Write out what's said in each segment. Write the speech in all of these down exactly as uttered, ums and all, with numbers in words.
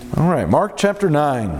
All right, Mark chapter nine.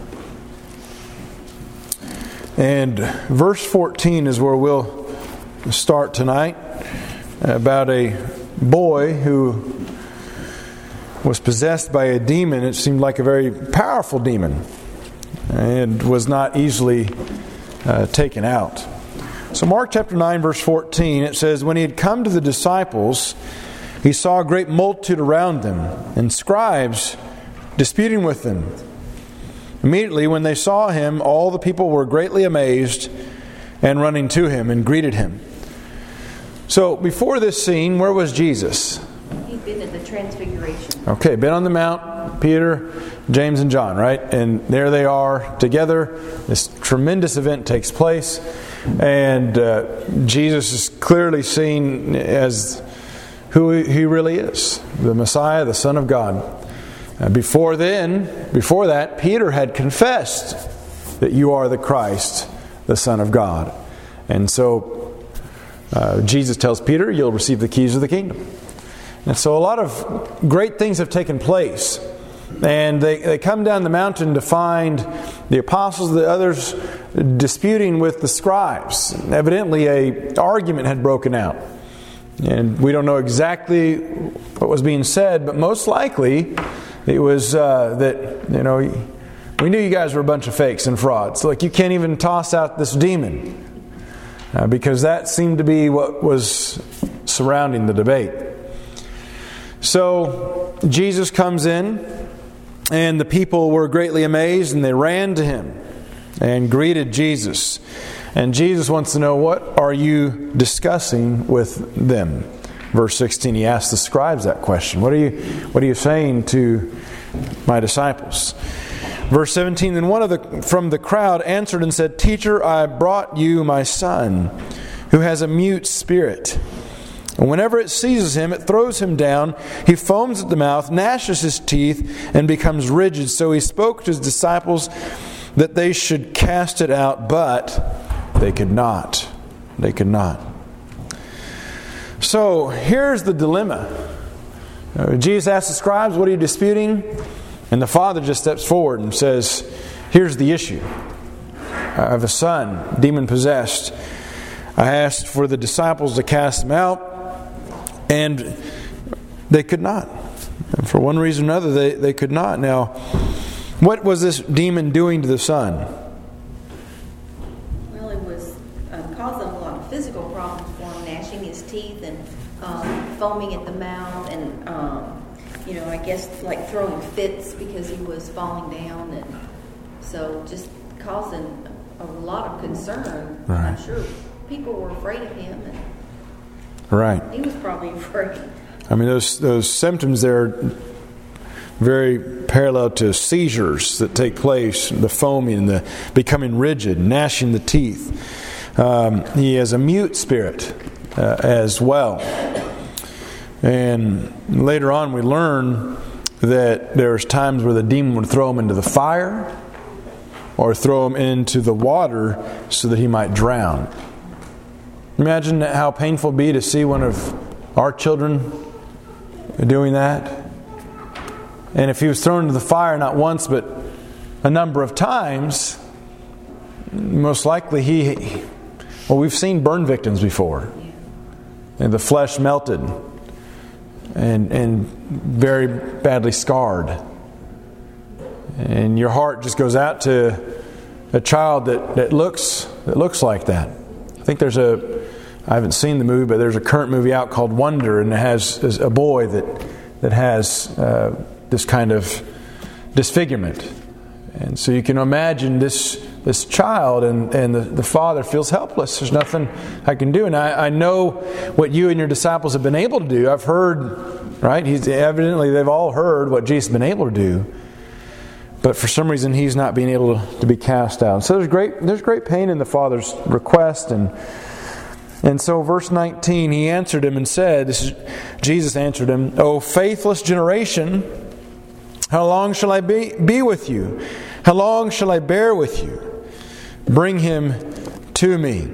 And verse fourteen is where we'll start tonight, about a boy who was possessed by a demon. It seemed like a very powerful demon and was not easily uh, taken out. So Mark chapter nine verse fourteen, it says, "When he had come to the disciples, he saw a great multitude around them, and scribes disputing with them. Immediately when they saw him, all the people were greatly amazed and running to him and greeted him." So before this scene, where was Jesus? He'd been at the Transfiguration. Okay, been on the Mount, Peter, James, and John, right? And there they are together. This tremendous event takes place. And uh, Jesus is clearly seen as who he really is, the Messiah, the Son of God. Uh, before then, before that, Peter had confessed that you are the Christ, the Son of God. And so uh, Jesus tells Peter, you'll receive the keys of the kingdom. And so a lot of great things have taken place. And they, they come down the mountain to find the apostles, the others disputing with the scribes. Evidently an argument had broken out. And we don't know exactly what was being said, but most likely it was uh, that, you know, we knew you guys were a bunch of fakes and frauds. Like, you can't even toss out this demon. Uh, because that seemed to be what was surrounding the debate. So Jesus comes in, and the people were greatly amazed, and they ran to him and greeted Jesus. And Jesus wants to know, what are you discussing with them? Verse sixteen, he asks the scribes that question. What are you, what are you saying to my disciples? Verse seventeen, then one of the from the crowd answered and said, "Teacher, I brought you my son, who has a mute spirit. And whenever it seizes him, it throws him down. He foams at the mouth, gnashes his teeth, and becomes rigid. So he spoke to his disciples that they should cast it out, but they could not." They could not. So here's the dilemma. Uh, Jesus asks the scribes, what are you disputing? And the father just steps forward and says, here's the issue. I have a son, demon-possessed. I asked for the disciples to cast him out, and they could not. And for one reason or another, they, they could not. Now, what was this demon doing to the son? Well, it was uh, causing a lot of physical problems for him, gnashing his teeth and um, foaming at the mouth, and um, you know, I guess like throwing fits because he was falling down, and so just causing a lot of concern. Right. I'm sure people were afraid of him, and right. he was probably afraid. I mean, those those symptoms there are very parallel to seizures that take place, the foaming, the becoming rigid, gnashing the teeth. Um, he has a mute spirit uh, as well. And later on we learn that there's times where the demon would throw him into the fire or throw him into the water so that he might drown. Imagine how painful it would be to see one of our children doing that. And if he was thrown into the fire not once but a number of times, most likely he... Well, we've seen burn victims before. And the flesh melted. And, and very badly scarred. And your heart just goes out to a child that, that looks that looks like that. I think there's a... I haven't seen the movie, but there's a current movie out called Wonder, and it has a boy that that has uh, this kind of disfigurement. And so you can imagine this this child, and, and the, the father feels helpless. There's nothing I can do. And I, I know what you and your disciples have been able to do. I've heard, right? He's evidently they've all heard what Jesus has been able to do. But for some reason he's not being able to, to be cast out. So there's great there's great pain in the father's request. And And so verse nineteen, he answered him and said, this is, Jesus answered him, "O faithless generation, how long shall I be, be with you? How long shall I bear with you? Bring him to me."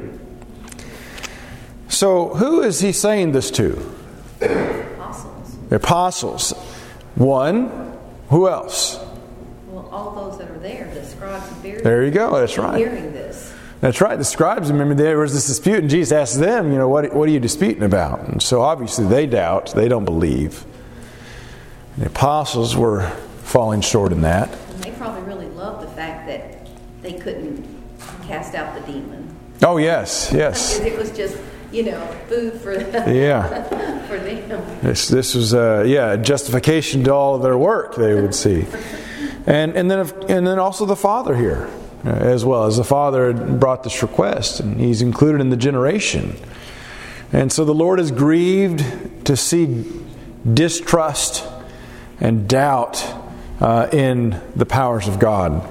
So who is he saying this to? Apostles. The apostles. One, who else? Well, all those that are there, the scribes and Pharisees, There you go. That's right. hearing this. That's right. The scribes, remember, there was this dispute, and Jesus asked them, you know, what, what are you disputing about? And so obviously they doubt. They don't believe. The apostles were falling short in that. And they probably really loved the fact that they couldn't cast out the demon. Oh, yes, yes. Because it was just, you know, food for, Yeah. for them. This, this was, uh, yeah, a justification to all of their work, they would see. And, and, then, and then also the Father here. As well as the Father had brought this request, and He's included in the generation. And so the Lord is grieved to see distrust and doubt uh, in the powers of God.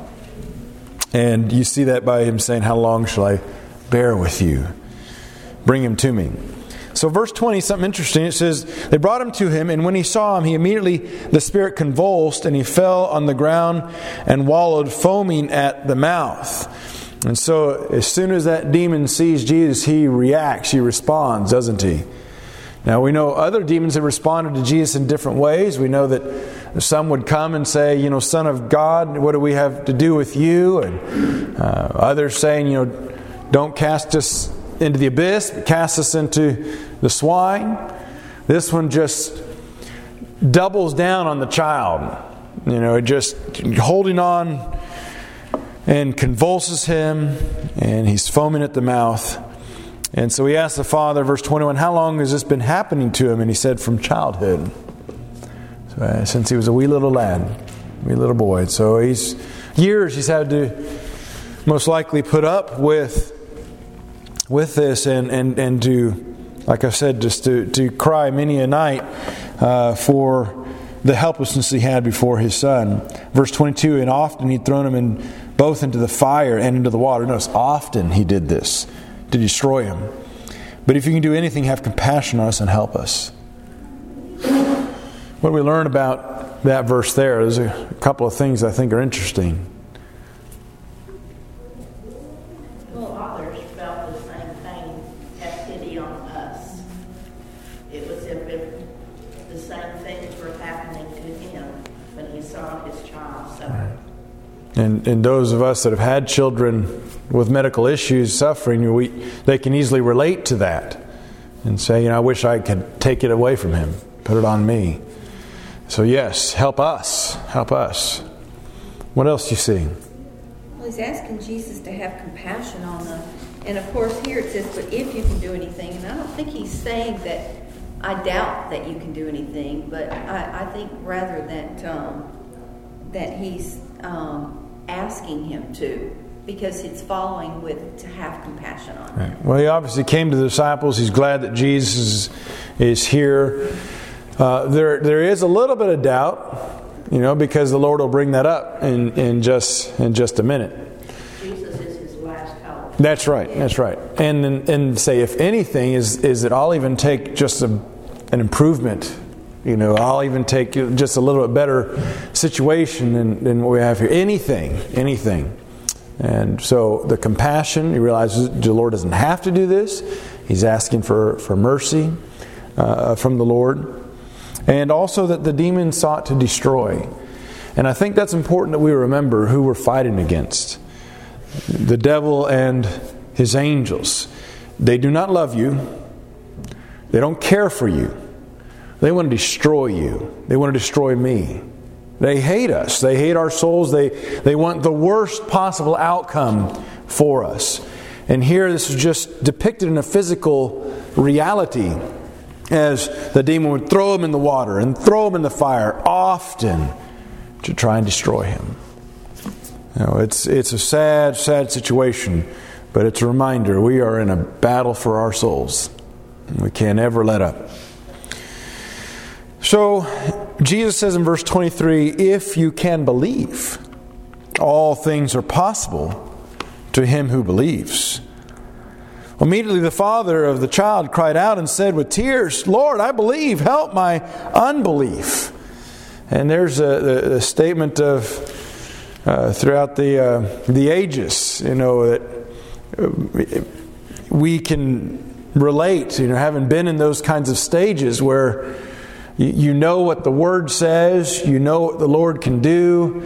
And you see that by Him saying, how long shall I bear with you? Bring him to me. So verse twenty, something interesting. It says, they brought him to him, and when he saw him, he immediately, the spirit convulsed, and he fell on the ground and wallowed, foaming at the mouth. And so as soon as that demon sees Jesus, he reacts, he responds, doesn't he? Now we know other demons have responded to Jesus in different ways. We know that some would come and say, you know, Son of God, what do we have to do with you? And uh, others saying, you know, don't cast us into the abyss, but cast us into the swine. This one just doubles down on the child. You know, just holding on and convulses him, and he's foaming at the mouth. And so he asked the Father, verse twenty-one, how long has this been happening to him? And he said, from childhood. So, uh, since he was a wee little lad, wee little boy. So he's years he's had to most likely put up with with this, and, and, and to, like I said, just to, to cry many a night uh, for the helplessness he had before his son. Verse twenty-two, and often he'd thrown him in both into the fire and into the water. Notice, often he did this to destroy him. But if you can do anything, have compassion on us and help us. What do we learn about that verse there? There's a couple of things I think are interesting. Well, others felt the same thing, had pity on us. It was if it, the same things were happening to him when he saw his child suffer. And, and those of us that have had children with medical issues suffering, we, they can easily relate to that and say, you know, I wish I could take it away from him, put it on me. So yes, help us, help us. What else do you see? Well, he's asking Jesus to have compassion on them. And of course here it says, but if you can do anything. And I don't think he's saying that I doubt that you can do anything, but I, I think rather that um, that he's um, asking him to, because it's following with to have compassion on him. Right. Well, he obviously came to the disciples. He's glad that Jesus is, is here. Uh, there, there is a little bit of doubt, you know, because the Lord will bring that up in, in just in just a minute. Jesus is his last hope. That's right. That's right. And and say, if anything, is is that I'll even take just a, an improvement. You know, I'll even take just a little bit better situation than, than what we have here. Anything, anything. And so the compassion, he realizes the Lord doesn't have to do this. He's asking for, for mercy uh, from the Lord. And also that the demon sought to destroy. And I think that's important that we remember who we're fighting against. The devil and his angels. They do not love you. They don't care for you. They want to destroy you. They want to destroy me. They hate us. They hate our souls. They, they want the worst possible outcome for us. And here this is just depicted in a physical reality, as the demon would throw him in the water and throw him in the fire, often to try and destroy him. You know, it's it's a sad, sad situation, but it's a reminder we are in a battle for our souls. We can't ever let up. So Jesus says in verse twenty-three, if you can believe, all things are possible to him who believes. Immediately the father of the child cried out and said with tears, Lord, I believe, help my unbelief. And there's a, a statement of uh, throughout the uh, the ages, you know, that we can relate, you know, having been in those kinds of stages where you, you know what the Word says, you know what the Lord can do,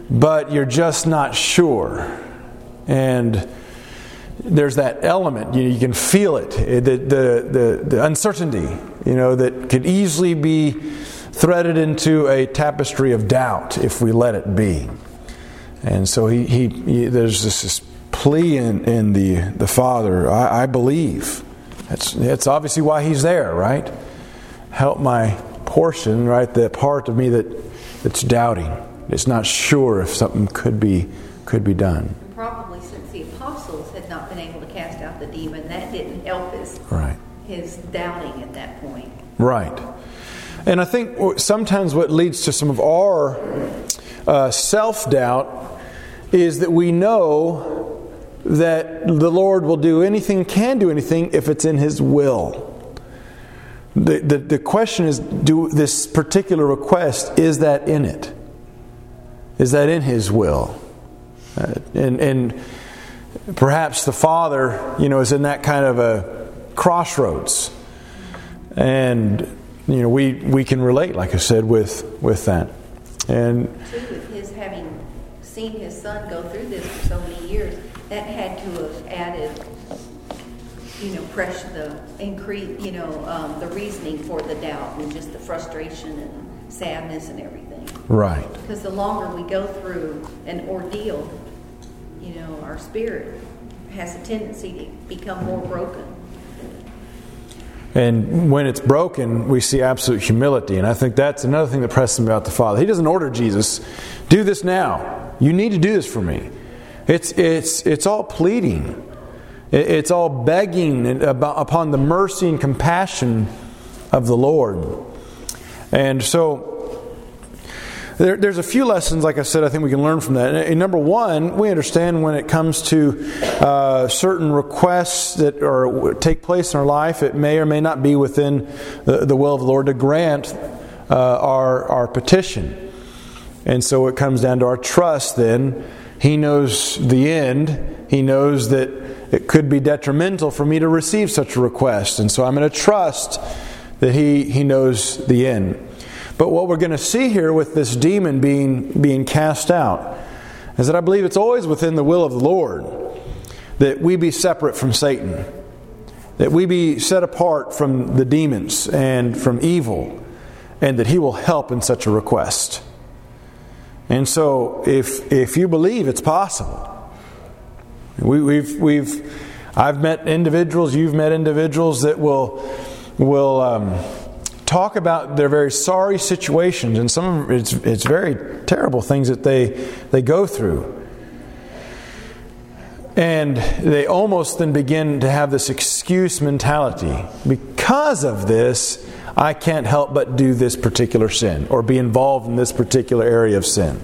but you're just not sure. And there's that element, you, you can feel it, the, the, the, the uncertainty, you know, that could easily be threaded into a tapestry of doubt if we let it be. And so he, he, he there's this, this plea in, in the, the Father, I, I believe. That's, that's obviously why He's there, right? Help my portion, right? The part of me that that's doubting. It's not sure if something could be could be done. Probably since the apostles had not been able to cast out the demon, that didn't help his right. his doubting at that point. Right. And I think sometimes what leads to some of our uh, self-doubt is that we know that the Lord will do anything, can do anything, if it's in His will. The, the, the question is, do this particular request, is that in it? Is that in His will? Uh, and, and perhaps the Father, you know, is in that kind of a crossroads. And, you know, we, we can relate, like I said, with, with that. And too, with his having seen his son go through this for so many years, that had to have added, you know, pressure, the increase, you know, um, the reasoning for the doubt and just the frustration and sadness and everything. Right. Because the longer we go through an ordeal, you know, our spirit has a tendency to become more broken. And when it's broken, we see absolute humility. And I think that's another thing that presses me about the Father. He doesn't order Jesus, do this now. You need to do this for me. It's it's it's all pleading. It's all begging about, upon the mercy and compassion of the Lord. And so there, there's a few lessons, like I said, I think we can learn from that. And number one, we understand when it comes to uh, certain requests that are take place in our life, it may or may not be within the, the will of the Lord to grant uh, our our petition. And so it comes down to our trust then. He knows the end. He knows that it could be detrimental for me to receive such a request. And so I'm going to trust that He, he knows the end. But what we're going to see here with this demon being, being cast out is that I believe it's always within the will of the Lord that we be separate from Satan. That we be set apart from the demons and from evil. And that He will help in such a request. And so if if you believe it's possible, we, we've we've I've met individuals, you've met individuals that will will um, talk about their very sorry situations, and some of them, it's it's very terrible things that they they go through, and they almost then begin to have this excuse mentality. Because of this, I can't help but do this particular sin or be involved in this particular area of sin.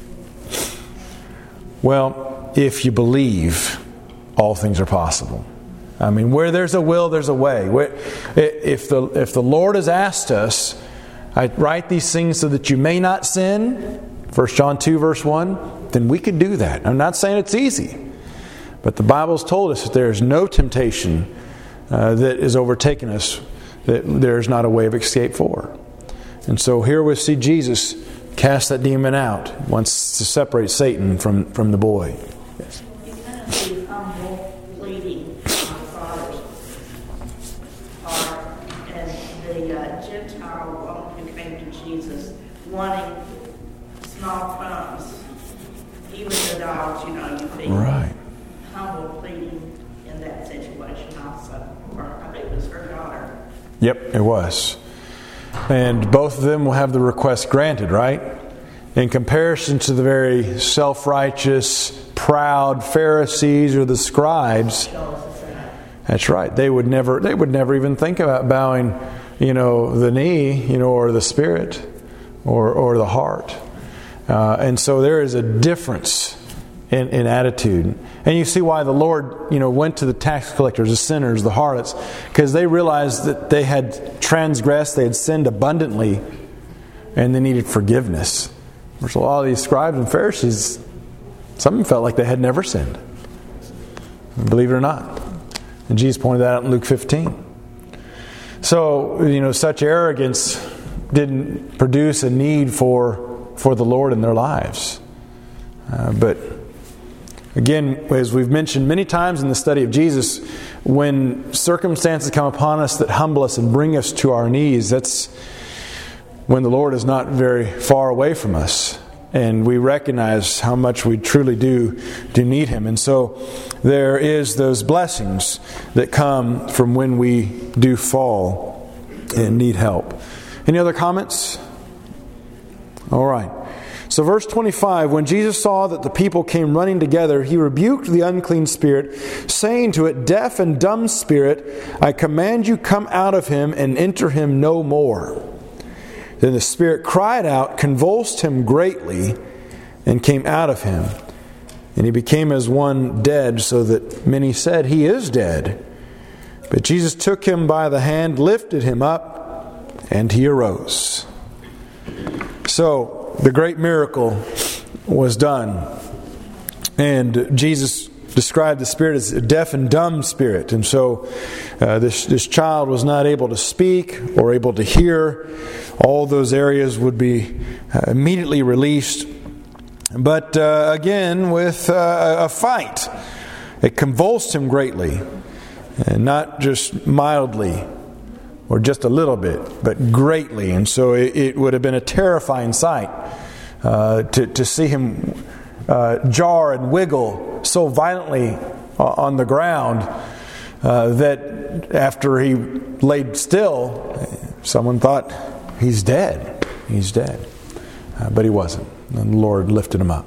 Well, if you believe, all things are possible. I mean, where there's a will, there's a way. If the if the Lord has asked us, I write these things so that you may not sin, First John two verse one, then we could do that. I'm not saying it's easy, but the Bible's told us that there is no temptation uh, that is overtaking us that there's not a way of escape for. And so here we see Jesus cast that demon out, wants to separate Satan from, from the boy. Yes. You kind of see humble pleading on the Father's part, and the uh, Gentile woman who came to Jesus wanting small crumbs, even the dogs, you know, you feed. Right. Humble pleading in that situation also. Or I think it was her daughter. Yep, it was. And both of them will have the request granted, right? In comparison to the very self-righteous, proud Pharisees or the scribes. That's right. They would never they would never even think about bowing, you know, the knee, you know, or the spirit or or the heart. Uh, and so there is a difference in, in attitude. And you see why the Lord, you know, went to the tax collectors, the sinners, the harlots, because they realized that they had transgressed, they had sinned abundantly, and they needed forgiveness. There's a lot of these scribes and Pharisees, some of them felt like they had never sinned. Believe it or not. And Jesus pointed that out in Luke fifteen. So, you know, such arrogance didn't produce a need for, for the Lord in their lives. Uh, but again, as we've mentioned many times in the study of Jesus, when circumstances come upon us that humble us and bring us to our knees, that's when the Lord is not very far away from us. And we recognize how much we truly do, do need Him. And so there is those blessings that come from when we do fall and need help. Any other comments? All right. So verse twenty-five, when Jesus saw that the people came running together, He rebuked the unclean spirit, saying to it, "Deaf and dumb spirit, I command you, come out of him and enter him no more." Then the spirit cried out, convulsed him greatly, and came out of him. And he became as one dead, so that many said, "He is dead." But Jesus took him by the hand, lifted him up, and he arose. So, the great miracle was done. And Jesus described the spirit as a deaf and dumb spirit. And so uh, this, this child was not able to speak or able to hear. All those areas would be uh, immediately released. But uh, again, with uh, a fight, it convulsed him greatly. And not just mildly or just a little bit, but greatly. And so it, it would have been a terrifying sight uh, to, to see him uh, jar and wiggle so violently on the ground uh, that after he laid still, someone thought, he's dead. He's dead. Uh, but he wasn't. And the Lord lifted him up.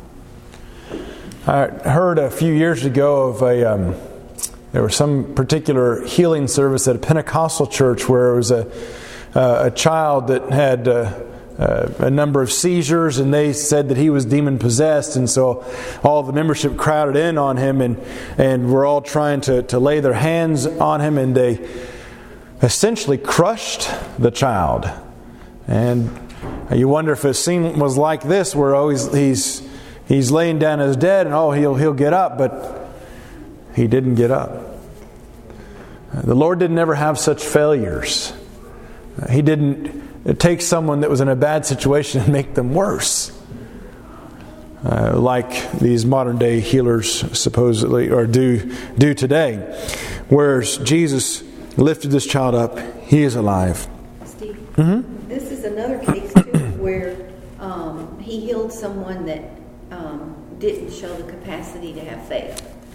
I heard a few years ago of a... Um, There was some particular healing service at a Pentecostal church where it was a uh, a child that had uh, uh, a number of seizures, and they said that he was demon possessed, and so all the membership crowded in on him, and and were all trying to to lay their hands on him, and they essentially crushed the child. And you wonder if a scene was like this, where oh he's he's he's laying down as dead, and oh he'll he'll get up, but he didn't get up. The Lord didn't ever have such failures. He didn't take someone that was in a bad situation and make them worse. Uh, like these modern day healers supposedly or do do today. Whereas Jesus lifted this child up, he is alive. Steve, Mm-hmm. This is another case too where um, he healed someone that um, didn't show the capacity to have faith.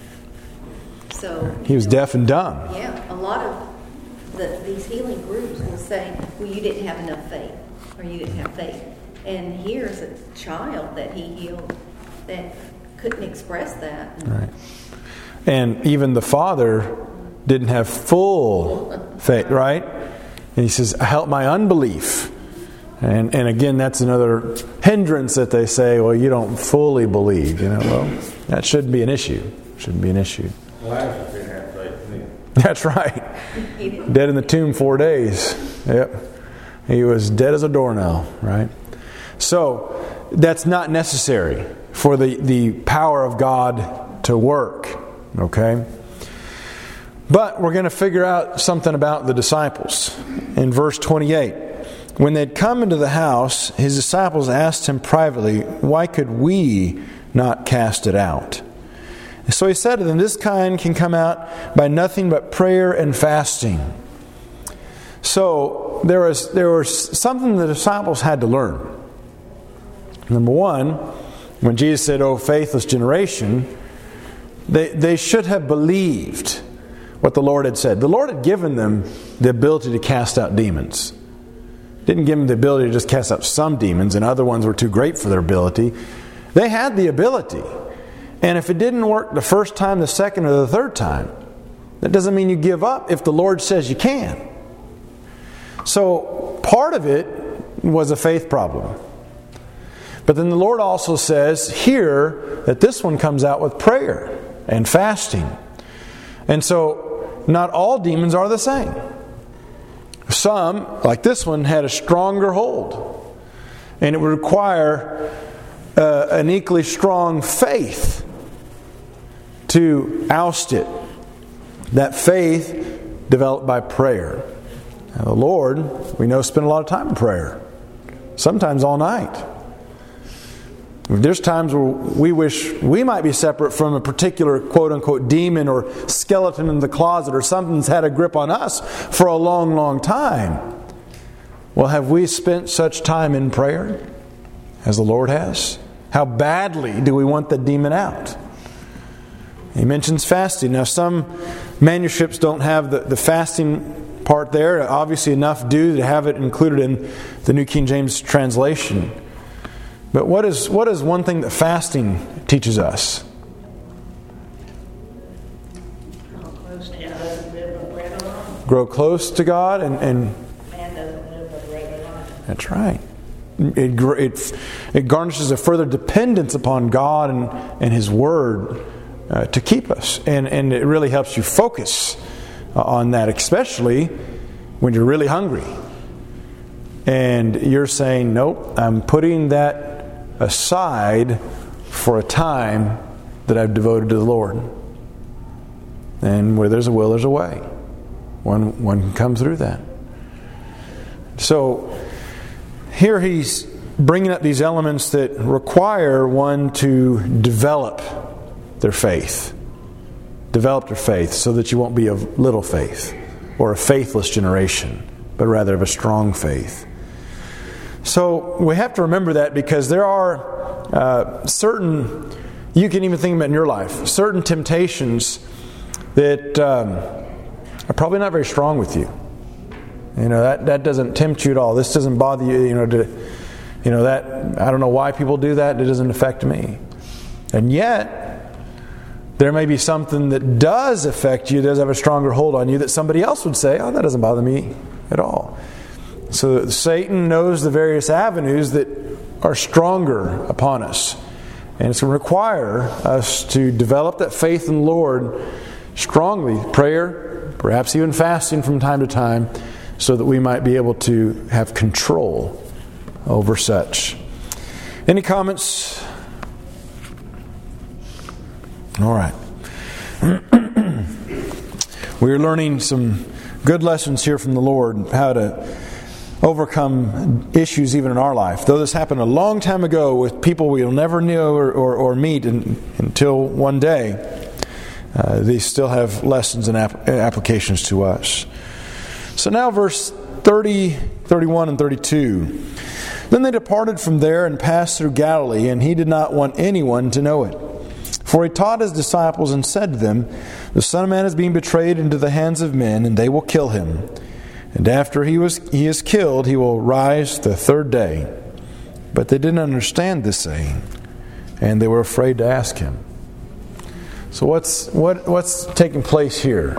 So He was you know, deaf and dumb. Yeah, a lot of the, these healing groups will say, well, you didn't have enough faith, or you didn't have faith. And here's a child that he healed that couldn't express that. Right. And even the father didn't have full faith, right? And he says, help my unbelief. And and again, that's another hindrance that they say, well, you don't fully believe. You know, well, that shouldn't be an issue. Shouldn't be an issue. Lazarus didn't have faith. That's right. Dead in the tomb four days. Yep. He was dead as a doornail, right? So, that's not necessary for the, the power of God to work. Okay? But we're going to figure out something about the disciples. In verse twenty-eight. When they'd come into the house, his disciples asked him privately, why could we not cast it out? So he said to them, this kind can come out by nothing but prayer and fasting. So there was there was something the disciples had to learn. Number one, when Jesus said, oh, faithless generation, they, they should have believed what the Lord had said. The Lord had given them the ability to cast out demons. Didn't give them the ability to just cast out some demons, and other ones were too great for their ability. They had the ability. And if it didn't work the first time, the second, or the third time, that doesn't mean you give up if the Lord says you can. So part of it was a faith problem. But then the Lord also says here that this one comes out with prayer and fasting. And so not all demons are the same. Some, like this one, had a stronger hold. And it would require uh, an equally strong faith to oust it. That faith developed by prayer. Now, the Lord, we know, spent a lot of time in prayer. Sometimes all night. There's times where we wish we might be separate from a particular quote-unquote demon or skeleton in the closet, or something's had a grip on us for a long, long time. Well, have we spent such time in prayer as the Lord has? How badly do we want the demon out? He mentions fasting. Now, some manuscripts don't have the, the fasting part there. Obviously, enough do to have it included in the New King James translation. But what is what is one thing that fasting teaches us? Grow close to God, and, and Man doesn't live by bread alone. That's right. It, it, it garnishes a further dependence upon God and, and His Word uh, to keep us. And, and it really helps you focus on that, especially when you're really hungry. And you're saying, nope, I'm putting that aside for a time that I've devoted to the Lord. And where there's a will, there's a way. One, one can come through that. So here he's bringing up these elements that require one to develop their faith. Develop their faith so that you won't be of little faith or a faithless generation, but rather of a strong faith. So we have to remember that, because there are uh, certain, you can even think about in your life, certain temptations that um, are probably not very strong with you. You know, that, that doesn't tempt you at all. This doesn't bother you, you know, to, you know, that, I don't know why people do that. It doesn't affect me. And yet, there may be something that does affect you, does have a stronger hold on you, that somebody else would say, oh, that doesn't bother me at all. So Satan knows the various avenues that are stronger upon us. And it's going to require us to develop that faith in the Lord strongly. Prayer, perhaps even fasting from time to time, so that we might be able to have control over such. Any comments? All right. We're learning some good lessons here from the Lord, how to overcome issues even in our life. Though this happened a long time ago with people we'll never know or, or, or meet in, until one day, uh, they still have lessons and ap- applications to us. So now verse thirty, thirty-one, and thirty-two. Then they departed from there and passed through Galilee, and he did not want anyone to know it. For he taught his disciples and said to them, the Son of Man is being betrayed into the hands of men, and they will kill him. And after he was he is killed, he will rise the third day. But they didn't understand this saying, and they were afraid to ask him. So what's what what's taking place here?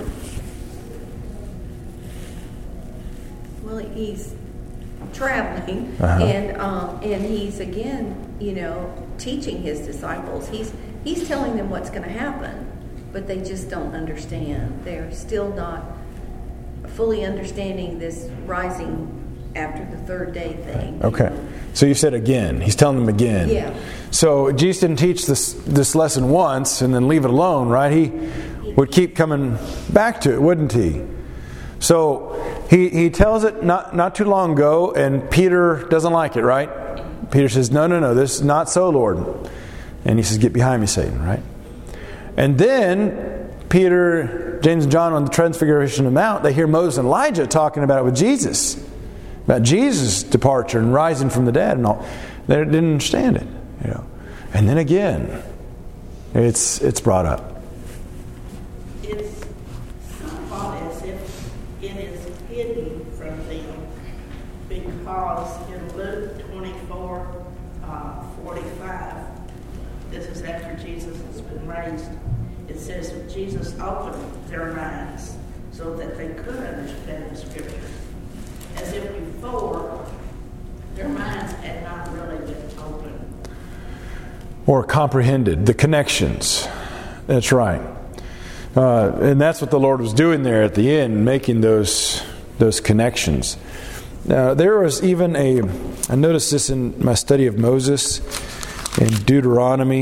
Well, he's traveling, Uh-huh. and um, and he's again, you know, teaching his disciples. He's he's telling them what's going to happen, but they just don't understand. They're still not fully understanding this rising after the third day thing. Okay. So you said again. He's telling them again. Yeah. So Jesus didn't teach this this lesson once and then leave it alone, right? He would keep coming back to it, wouldn't he? So he he tells it not, not too long ago, and Peter doesn't like it, right? Peter says, no, no, no, this is not so, Lord. And he says, get behind me, Satan, right? And then Peter, James, and John on the Transfiguration of the Mount, they hear Moses and Elijah talking about it with Jesus. About Jesus' departure and rising from the dead and all. They didn't understand it, you know. And then again, it's it's brought up. It's somewhat as if it is hidden from them, because in Luke twenty-four, uh, forty-five, this is after Jesus has been raised, it says that Jesus opened their minds so that they could understand the Scripture. As if before, their minds had not really been open. Or comprehended the connections. That's right. Uh, and that's what the Lord was doing there at the end, making those those connections. Now, there was even a, I noticed this in my study of Moses in Deuteronomy.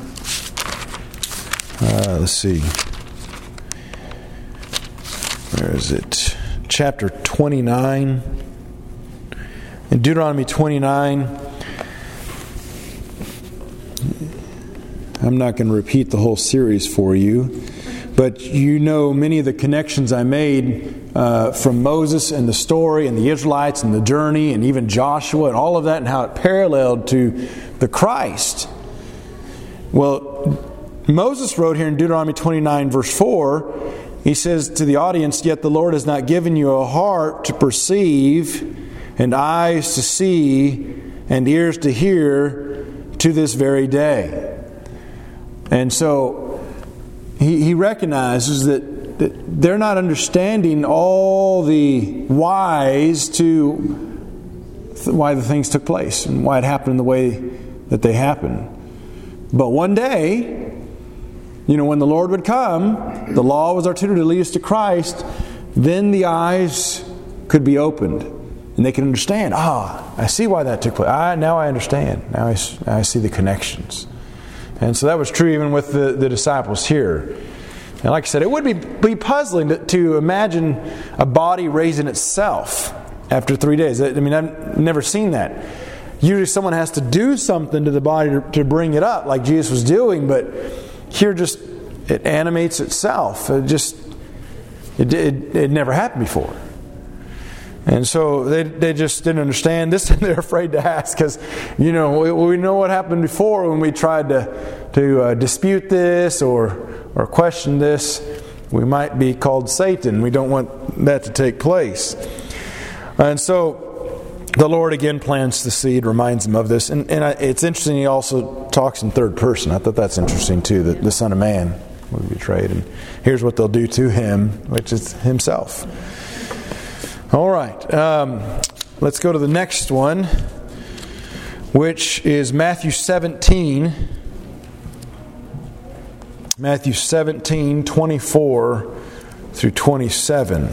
Uh, let's see. Where is it? Chapter twenty-nine. In Deuteronomy twenty-nine, I'm not going to repeat the whole series for you, but you know many of the connections I made uh, from Moses and the story and the Israelites and the journey and even Joshua and all of that and how it paralleled to the Christ. Well, Moses wrote here in Deuteronomy twenty-nine verse four, he says to the audience, "Yet the Lord has not given you a heart to perceive and eyes to see and ears to hear to this very day." And so he, he recognizes that, that they're not understanding all the whys to th- why the things took place and why it happened the way that they happened. But one day, you know, when the Lord would come, the law was our tutor to lead us to Christ, then the eyes could be opened and they can understand. Ah, I see why that took place. Ah, now I understand. Now I, I see the connections. And so that was true even with the, the disciples here. And like I said, it would be, be puzzling to, to imagine a body raising itself after three days. I mean, I've never seen that. Usually someone has to do something to the body to, to bring it up, like Jesus was doing. But here just, it animates itself. It just, it, it, it never happened before. And so they they just didn't understand this, and they're afraid to ask because, you know, we, we know what happened before when we tried to to uh, dispute this or or question this. We might be called Satan. We don't want that to take place. And so the Lord again plants the seed, reminds them of this, and and I, it's interesting. He also talks in third person. I thought that's interesting too. That the Son of Man will be betrayed, and here's what they'll do to him, which is himself. All right, um, let's go to the next one, which is Matthew seventeen. Matthew seventeen, twenty-four through twenty-seven.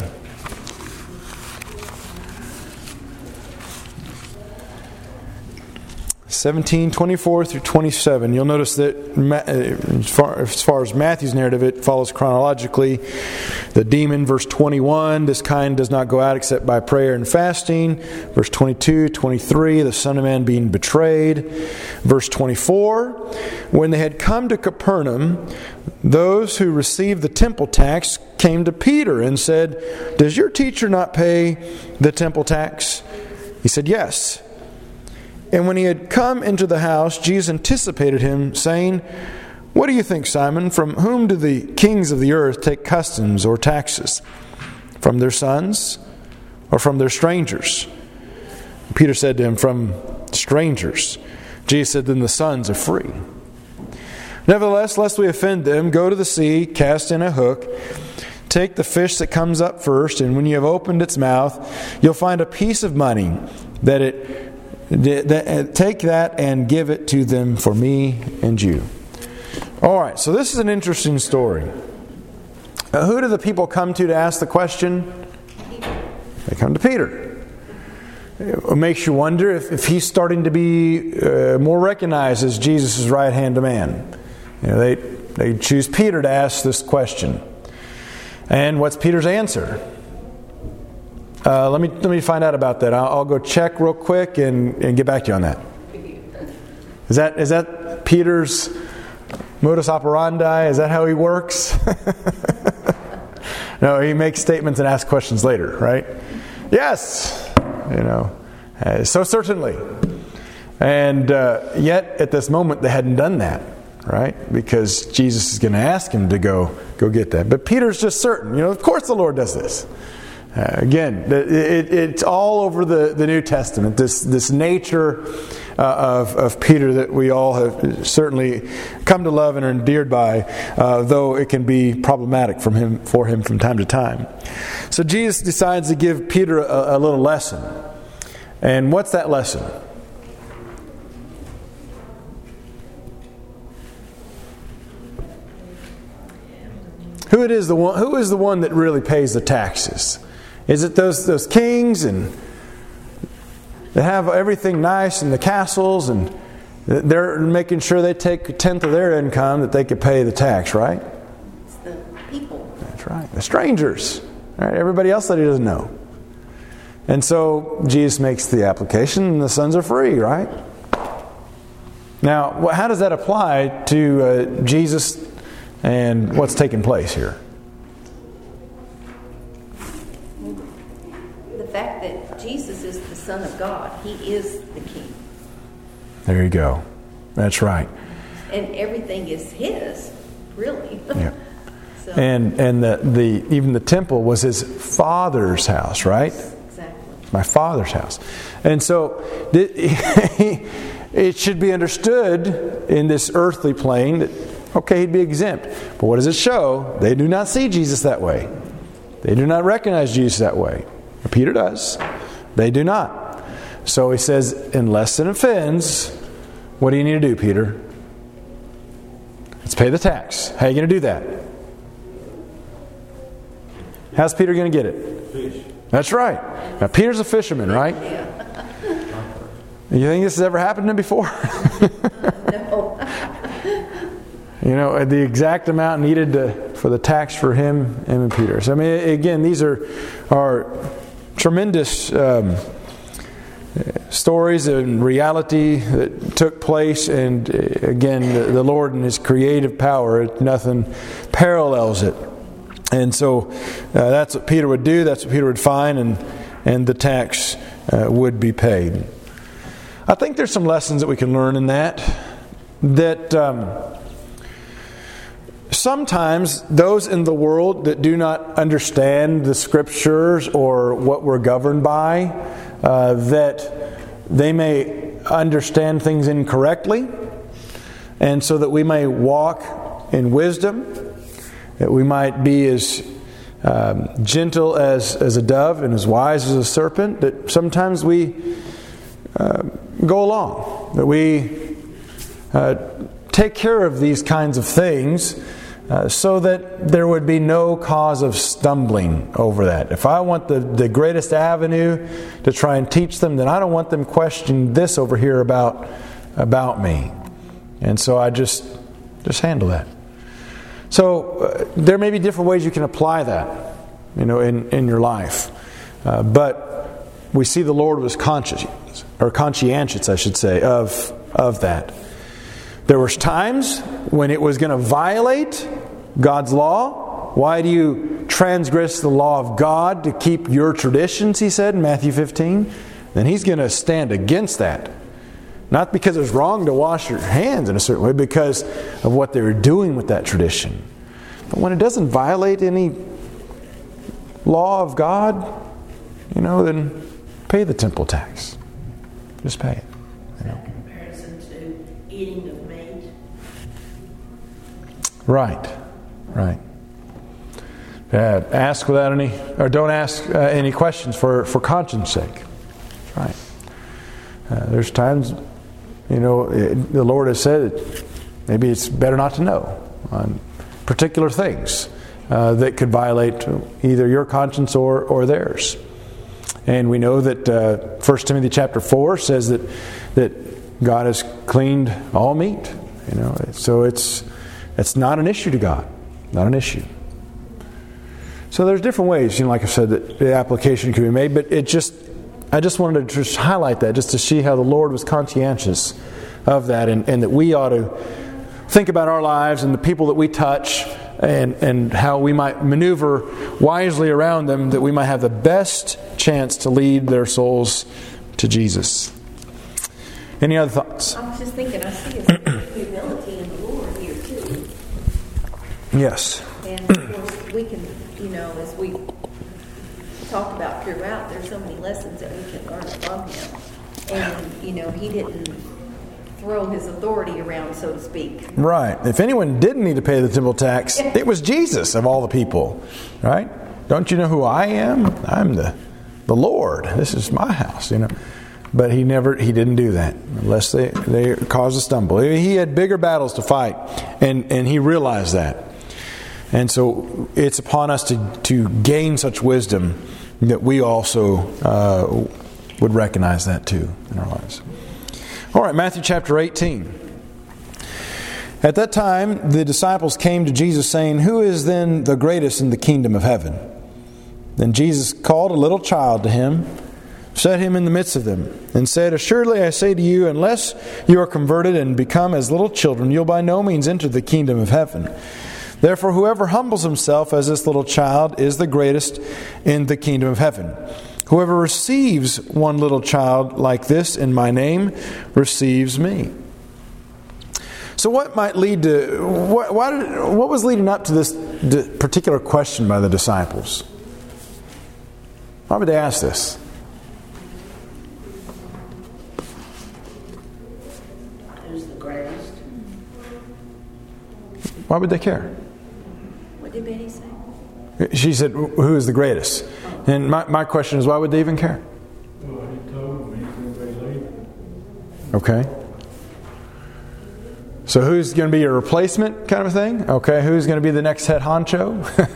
seventeen, twenty-four through twenty-seven. You'll notice that as far, as far as Matthew's narrative, it follows chronologically. The demon, verse twenty-one, this kind does not go out except by prayer and fasting. Verse twenty-two, twenty-three, the Son of Man being betrayed. Verse twenty-four, when they had come to Capernaum, those who received the temple tax came to Peter and said, "Does your teacher not pay the temple tax?" He said, "Yes." And when he had come into the house, Jesus anticipated him, saying, "What do you think, Simon? From whom do the kings of the earth take customs or taxes? From their sons or from their strangers?" Peter said to him, "From strangers." Jesus said, "Then the sons are free. Nevertheless, lest we offend them, go to the sea, cast in a hook, take the fish that comes up first, and when you have opened its mouth, you'll find a piece of money that it take that and give it to them for me and you." All right, so this is an interesting story. Uh, who do the people come to to ask the question? They come to Peter. It makes you wonder if, if he's starting to be uh, more recognized as Jesus' right-hand man. You know, they they choose Peter to ask this question. And what's Peter's answer? Uh, let me let me find out about that. I'll, I'll go check real quick and, and get back to you on that. Is that is that Peter's modus operandi? Is that how he works? No, he makes statements and asks questions later, right? Yes, you know, uh, so certainly. And uh, yet, at this moment, they hadn't done that, right? Because Jesus is going to ask him to go go get that. But Peter's just certain. You know, of course, the Lord does this. Uh, again, it, it, it's all over the, the New Testament, this this nature uh, of, of Peter that we all have certainly come to love and are endeared by, uh, though it can be problematic from him for him from time to time. So Jesus decides to give Peter a, a little lesson. And what's that lesson? Who it is the one? Who is the one that really pays the taxes? Is it those those kings and that have everything nice in the castles and they're making sure they take a tenth of their income that they could pay the tax, right? It's the people. That's right. The strangers. Right? Everybody else that he doesn't know. And so Jesus makes the application and the sons are free, right? Now, how does that apply to uh, Jesus and what's taking place here? The fact that Jesus is the Son of God. He is the King. There you go. That's right. And everything is His, really. Yeah. So, And and the, the even the temple was His Father's house, right? exactly. My Father's house. And so it should be understood in this earthly plane that, okay, He'd be exempt. But what does it show? They do not see Jesus that way. They do not recognize Jesus that way. Peter does. They do not. So he says, unless it offends, what do you need to do, Peter? Let's pay the tax. How are you going to do that? How's Peter going to get it? Fish. That's right. Now, Peter's a fisherman, right? You think this has ever happened to him before? No. You know, the exact amount needed to, for the tax for him, him and Peter. So, I mean, again, these are, are tremendous um, stories and reality that took place. And again, the, the Lord and His creative power, nothing parallels it. And so uh, that's what Peter would do. That's what Peter would find, and and the tax uh, would be paid. I think there's some lessons that we can learn in that. That um, sometimes those in the world that do not understand the Scriptures or what we're governed by, uh, that they may understand things incorrectly, and so that we may walk in wisdom. That we might be as um, gentle as, as a dove and as wise as a serpent. That sometimes we uh, go along. That we uh, take care of these kinds of things uh, so that there would be no cause of stumbling over that. If I want the, the greatest avenue to try and teach them, then I don't want them questioning this over here about, about me. And so I just just handle that. So uh, there may be different ways you can apply that, you know, in, in your life. Uh, but we see the Lord was conscious, or conscientious, I should say, of of that. There was times when it was going to violate God's law. Why do you transgress the law of God to keep your traditions, He said in Matthew fifteen? Then He's going to stand against that. Not because it's wrong to wash your hands in a certain way, because of what they were doing with that tradition. But when it doesn't violate any law of God, you know, then pay the temple tax. Just pay it. Is that in comparison to eating of meat? Right, right. Uh, ask without any, or don't ask uh, any questions for, for conscience sake. Right. Uh, there's times, you know, it, the Lord has said that maybe it's better not to know on particular things uh, that could violate either your conscience or, or theirs. And we know that uh, First Timothy chapter four says that that God has cleaned all meat. You know, so it's it's not an issue to God, not an issue. So there's different ways, you know, like I said, that the application could be made. But it just, I just wanted to just highlight that, just to see how the Lord was conscientious of that, and, and that we ought to think about our lives and the people that we touch, and, and how we might maneuver wisely around them, that we might have the best chance to lead their souls to Jesus. Any other thoughts? I was just thinking, I see a humility in the Lord here too. Yes. And of course, we can, you know, as we talked about throughout, there's so many lessons that we can learn from Him. And, you know, He didn't throw His authority around, so to speak. Right. If anyone didn't need to pay the temple tax, it was Jesus of all the people. Right? Don't you know who I am? I'm the the Lord. This is my house, you know. But he never, he didn't do that unless they, they caused a stumble. He had bigger battles to fight, and, and he realized that. And so it's upon us to, to gain such wisdom that we also uh, would recognize that too in our lives. All right, Matthew chapter eighteen. At that time, the disciples came to Jesus saying, "Who is then the greatest in the kingdom of heaven?" Then Jesus called a little child to Him, set him in the midst of them, and said, Assuredly I say to you, unless you are converted and become as little children, you'll by no means enter the kingdom of heaven. Therefore, whoever humbles himself as this little child is the greatest in the kingdom of heaven. Whoever receives one little child like this in my name receives me. So what might lead to, what, why did, what was leading up to this particular question by the disciples? Why would they ask this? Who's the greatest? Why would they care? What did Betty say? She said, who is the greatest? And my, my question is, why would they even care? Well, he told them he's going to be leaving. Okay. So who's going to be your replacement kind of a thing? Okay, who's going to be the next head honcho?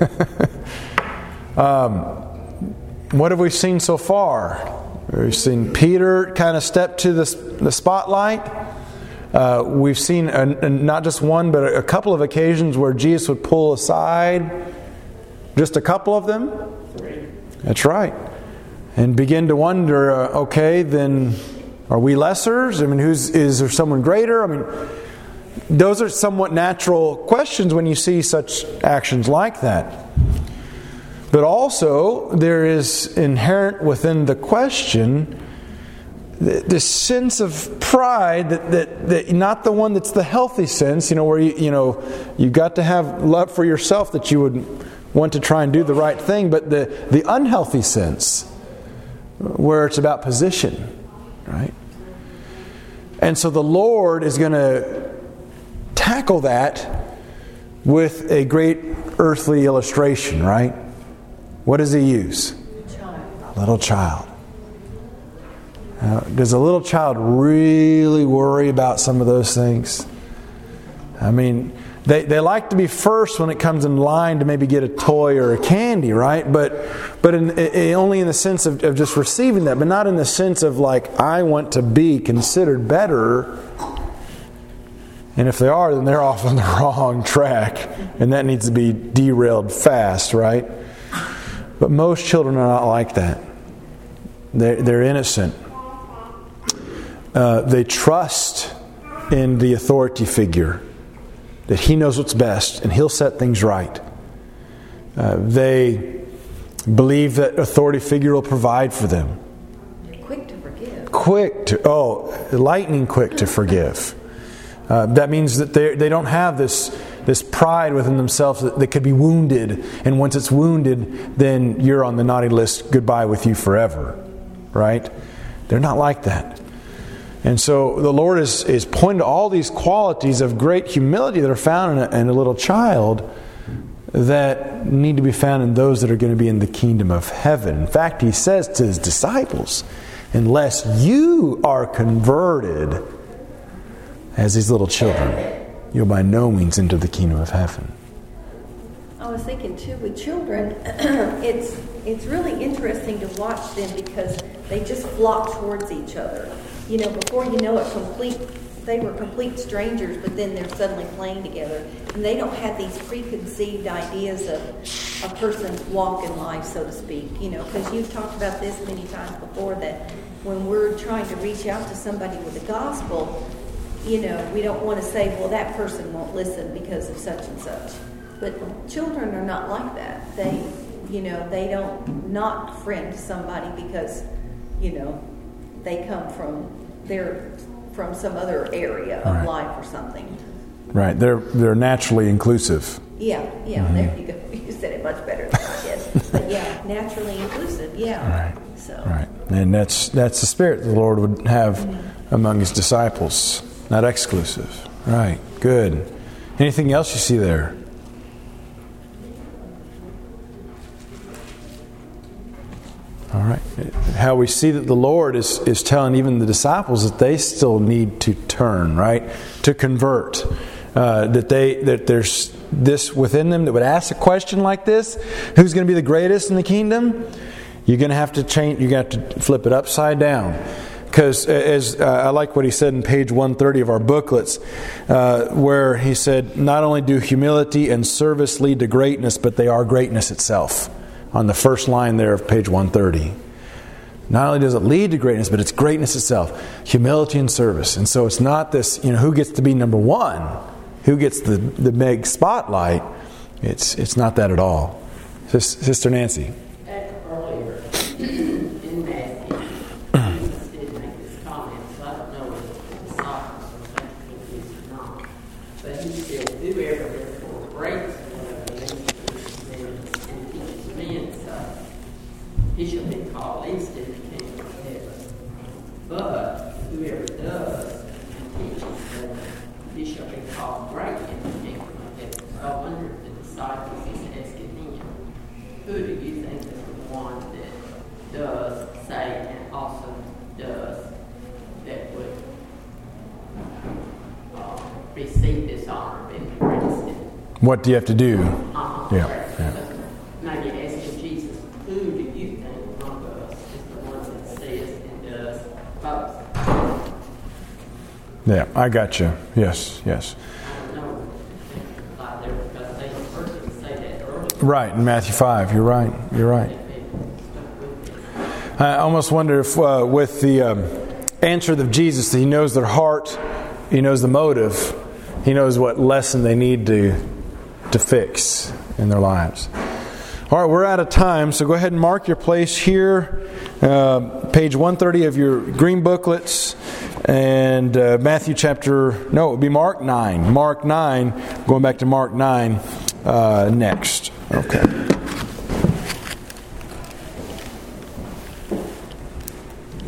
um, what have we seen so far? We've seen Peter kind of step to the, the spotlight. Uh, we've seen a, a, not just one, but a, a couple of occasions where Jesus would pull aside just a couple of them. That's right. And begin to wonder, uh, okay, then are we lessers? I mean, who's is there someone greater? I mean, those are somewhat natural questions when you see such actions like that. But also, there is inherent within the question this sense of pride that, that, that not the one that's the healthy sense, you know, where you you know you got to have love for yourself that you would want to try and do the right thing, but the, the unhealthy sense where it's about position, right? And so the Lord is going to tackle that with a great earthly illustration, right? What does he use? Child. Little child. Now, does a little child really worry about some of those things? I mean, they they like to be first when it comes in line to maybe get a toy or a candy, right? But but in, in, only in the sense of, of just receiving that, but not in the sense of like, I want to be considered better. And if they are, then they're off on the wrong track. And that needs to be derailed fast, right? But most children are not like that. They're, they're innocent. Uh, they trust in the authority figure, that he knows what's best and he'll set things right. Uh, they believe that authority figure will provide for them. Quick to forgive. Quick to, oh, lightning quick to forgive. Uh, that means that they they don't have this this pride within themselves that, that could be wounded, and once it's wounded, then you're on the naughty list. Goodbye with you forever, right? They're not like that, and so the Lord is is pointing to all these qualities of great humility that are found in a, in a little child that need to be found in those that are going to be in the kingdom of heaven. In fact, He says to His disciples, "Unless you are converted as these little children, you'll by no means enter the kingdom of heaven." I was thinking too, with children, it's it's really interesting to watch them because they just flock towards each other. You know, before you know it, complete they were complete strangers, but then they're suddenly playing together, and they don't have these preconceived ideas of a person's walk in life, so to speak. You know, because you've talked about this many times before, that when we're trying to reach out to somebody with the gospel, you know, we don't want to say, well, that person won't listen because of such and such. But children are not like that. They, you know, they don't not friend somebody because, you know, they come from they're from some other area of right. life or something. Right. They're they're naturally inclusive. Yeah, yeah. Mm-hmm. There you go. You said it much better than I did. But yeah, naturally inclusive. Yeah. Right. So. Right. And that's that's the spirit the Lord would have mm-hmm. among His disciples. Not exclusive. Right. Good. Anything else you see there? All right. How we see that the Lord is, is telling even the disciples that they still need to turn, right? To convert. Uh, that they that there's this within them that would ask a question like this: who's going to be the greatest in the kingdom? You're going to have to change. You got to flip it upside down. Because as uh, I like what he said in page one thirty of our booklets, uh, where he said, not only do humility and service lead to greatness, but they are greatness itself. On the first line there of page one thirty. Not only does it lead to greatness, but it's greatness itself. Humility and service. And so it's not this, you know, who gets to be number one, who gets the, the big spotlight. It's it's not that at all. Sister Nancy. Earlier in Matthew, Jesus did make this comment, so I don't know if the disciples were thinking this or not. But he said, whoever therefore breaks one of the least of these commandments and teaches men so, he shall be called least in the kingdom of heaven. But whoever does and teaches them, he shall be called great in the kingdom of heaven. So I wonder if the disciples is asking him, who do you think is the one that does say and also does that would uh, receive this honor of being the greatest in? What do you have to do? Uh-huh. Yeah, yeah. Maybe asking Jesus, who do you think among us is the one that says and does both? Yeah, I got you. Yes, yes. I don't know if like there because they heard him say that earlier. Right, in Matthew five. You're right. You're right. I almost wonder if uh, with the um, answer of Jesus, he knows their heart, he knows the motive, he knows what lesson they need to to fix in their lives. All right, we're out of time, so go ahead and mark your place here, uh, page one thirty of your green booklets, and uh, Matthew chapter, no, it would be Mark nine. Mark nine, going back to Mark nine uh, next. Okay.